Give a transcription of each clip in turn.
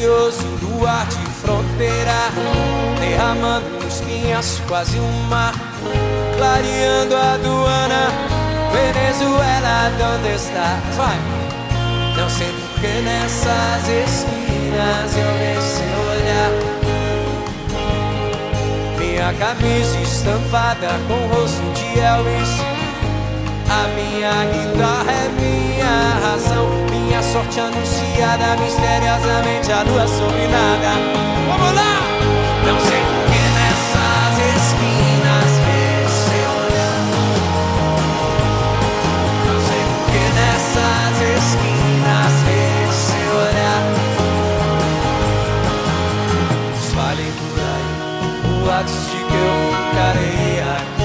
misterioso do ar de fronteira, derramando nos pinhas quase um mar, clareando a aduana. Venezuela, onde está? Vai! Não sei porque nessas esquinas eu vejo seu olhar. Minha camisa estampada com o rosto de Elvis. A minha guitarra é minha razão, minha sorte anunciada, misteriosamente a lua sobre nada. Vamos lá! Não sei porque nessas esquinas vejo seu olhar. Não sei porque nessas esquinas vejo seu olhar. Espalhem por aí boatos de que eu ficarei aqui.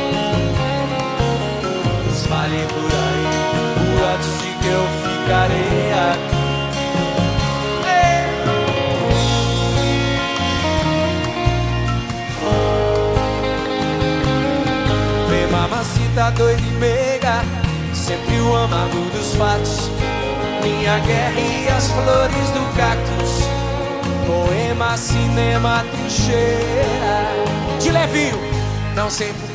Espalhem por aí boatos de que eu ficarei aqui. Vem mamacita doida e meiga, sempre o amargo dos fatos. Minha guerra e as flores do cactus, poema, cinema, trincheira. De levinho, não sei por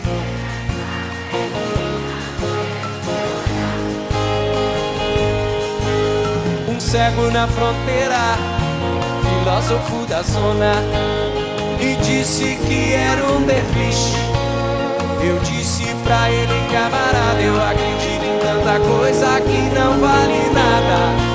cego na fronteira, filósofo da zona, e disse que era um derviche. Eu disse pra ele, camarada, eu acredito em tanta coisa que não vale nada.